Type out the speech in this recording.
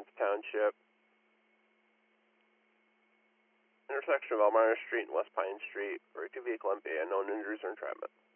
Lawrence Township, intersection of Elmira Street and West Pine Street, or 2 vehicle MPA, unknown injuries or entrapment.